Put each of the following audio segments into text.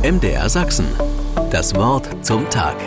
MDR Sachsen. Das Wort zum Tag.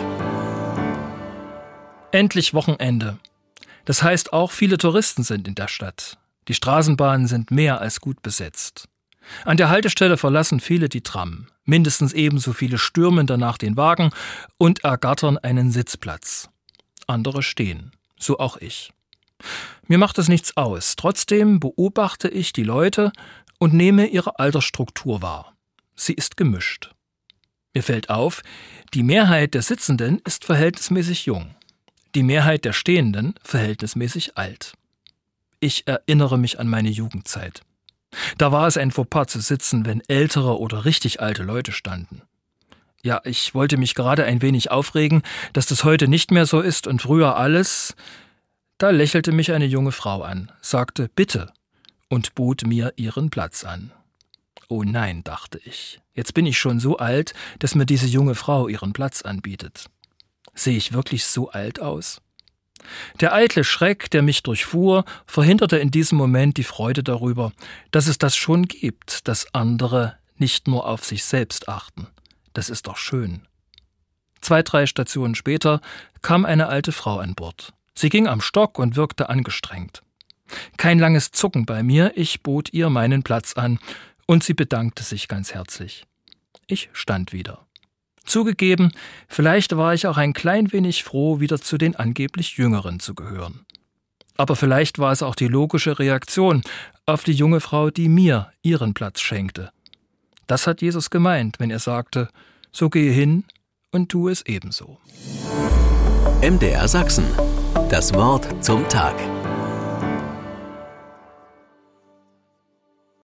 Endlich Wochenende. Das heißt auch, viele Touristen sind in der Stadt. Die Straßenbahnen sind mehr als gut besetzt. An der Haltestelle verlassen viele die Tram. Mindestens ebenso viele stürmen danach den Wagen und ergattern einen Sitzplatz. Andere stehen. So auch ich. Mir macht es nichts aus. Trotzdem beobachte ich die Leute und nehme ihre Altersstruktur wahr. Sie ist gemischt. Mir fällt auf, die Mehrheit der Sitzenden ist verhältnismäßig jung. Die Mehrheit der Stehenden verhältnismäßig alt. Ich erinnere mich an meine Jugendzeit. Da war es ein Fauxpas zu sitzen, wenn ältere oder richtig alte Leute standen. Ja, ich wollte mich gerade ein wenig aufregen, dass das heute nicht mehr so ist und früher alles. Da lächelte mich eine junge Frau an, sagte »Bitte« und bot mir ihren Platz an. Oh nein, dachte ich, jetzt bin ich schon so alt, dass mir diese junge Frau ihren Platz anbietet. Sehe ich wirklich so alt aus? Der eitle Schreck, der mich durchfuhr, verhinderte in diesem Moment die Freude darüber, dass es das schon gibt, dass andere nicht nur auf sich selbst achten. Das ist doch schön. 2, 3 Stationen später kam eine alte Frau an Bord. Sie ging am Stock und wirkte angestrengt. Kein langes Zucken bei mir, ich bot ihr meinen Platz an und sie bedankte sich ganz herzlich. Ich stand wieder. Zugegeben, vielleicht war ich auch ein klein wenig froh, wieder zu den angeblich Jüngeren zu gehören. Aber vielleicht war es auch die logische Reaktion auf die junge Frau, die mir ihren Platz schenkte. Das hat Jesus gemeint, wenn er sagte, so gehe hin und tu es ebenso. MDR Sachsen. Das Wort zum Tag.